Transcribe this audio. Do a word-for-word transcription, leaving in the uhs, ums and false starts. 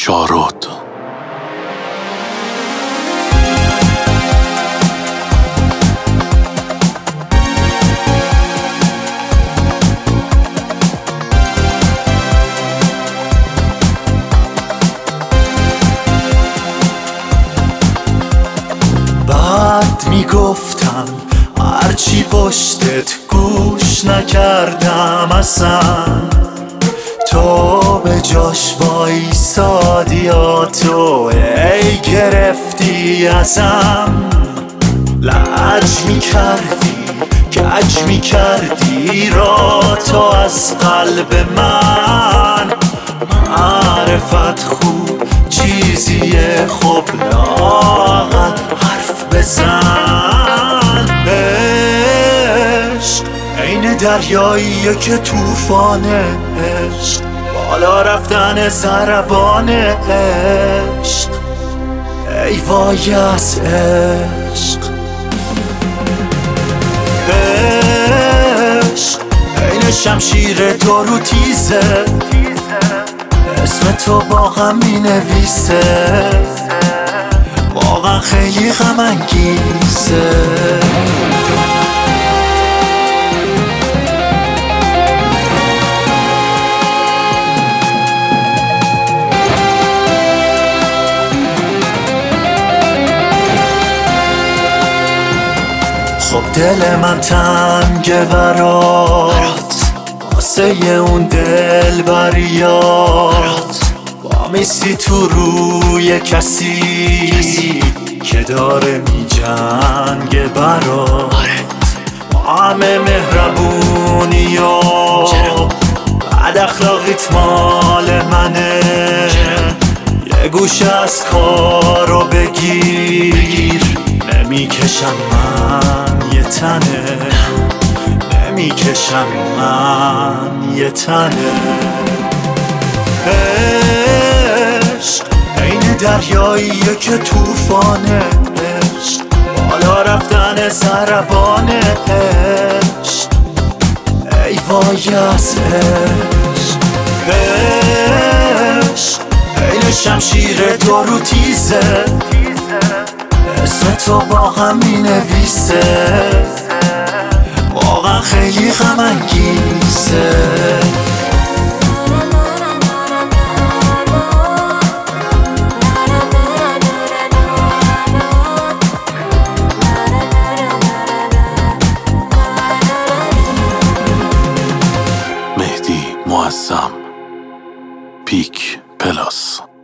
شارود. بعد میگفتم هرچی پشتت گوش نکردم اصلا، تو به جاش وایسادی یا تو ای گرفتی ازم. لج میکردی کج میکردی را تو از قلب من. معرفت خوب چیزیه، خب لااقل حرف بزن. عشق عین دریاییه که توفانه، عشق بالا رفتن ضربان عشق. ای وای از عشق. عشق عین شمشیر تو رو تیزه، اسم تو با غم می نویسه، واقعا خیلی غم انگیزه. خب دل من تنگه برات، واسه اون دل بریات. با میسی تو روی کسی که داره می جنگه برات. با همه مهربونی و بد اخلاقیت مال منه، یه گوشه از کارو بگیر. نمیکشم من یه تنه، نمیکشم من یه تنه. عشق عین دریاییه که توفانه، عشق بالا رفتن ضربان عشق. ای وای از عشق. عشق عین شمشیر تو رو تیزه، اسم تو با غم می نویسه، واقعا خیلی غم انگیزه. مهدی معظم، پیک پلاس.